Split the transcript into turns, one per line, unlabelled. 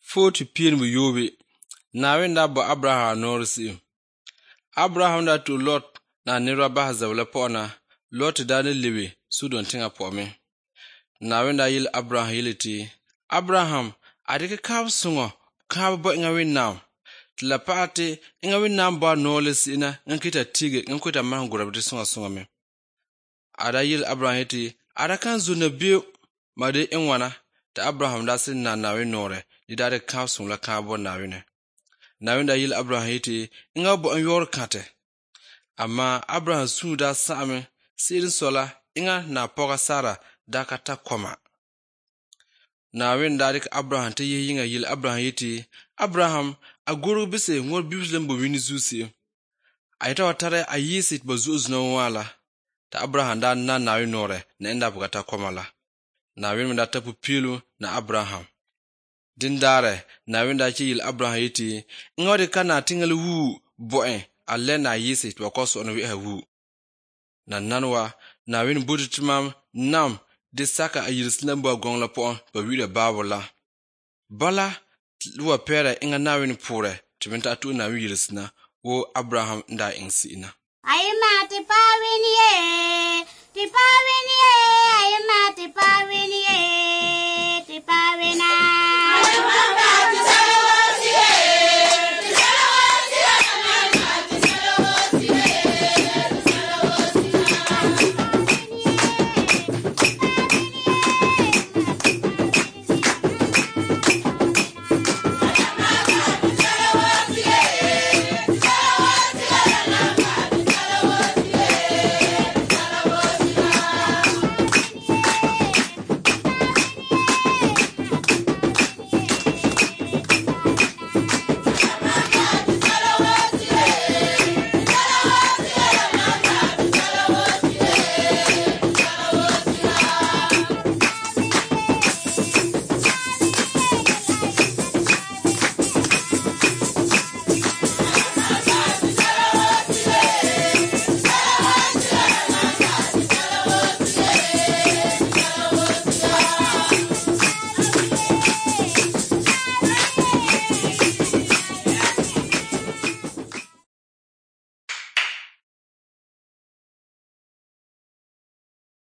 Foti pien bu yobe. Nawin da bo Abraham norsi. Abraham da to Lot na nirwa ba zawle pona. Lot da ne libi sudon tinga pome. Nawin da yil Abraham yiliti. Abraham adike kab sungo kab bo inga win nam. Tila paati inga win nam ba norsi ina ngankita tige ngankita mahangura biti sunga me. Ada yil Abraham yiti. Ada kan zuna biyo made inwana. Ta Abraham da sin na nawin nore. Di da de kab sungla kabo nawin. Nawin da yil Abraham yiti. Inga bo an yor kate. Amma Abraham su da same. Sirin sola inga na poga Sara da kata koma. Nawin da dik Abraham te ye yinga yil Abraham yiti. Abraham aguru bise ngor bibislen bo wini zusi. Aita watare a yisit bo zuzna wala. Ta Abraham da na nawin nore na enda bugata koma la. Nawin da tapu pilu na Abraham. Din dare nawin da ki yil Abraham yiti. Inga wadi ka na tingali wu boe alle na yisit wakoso ono wiha wu. Na nanwa nawin buditimam nam di saka a yirislam bo gongla po ba wida babola. Bala luwa pere inga nawin pure timinta atu nawin yirisna wo Abraham nda ingsi ina.
Ayema te pawini ye, ayema te pawini ye.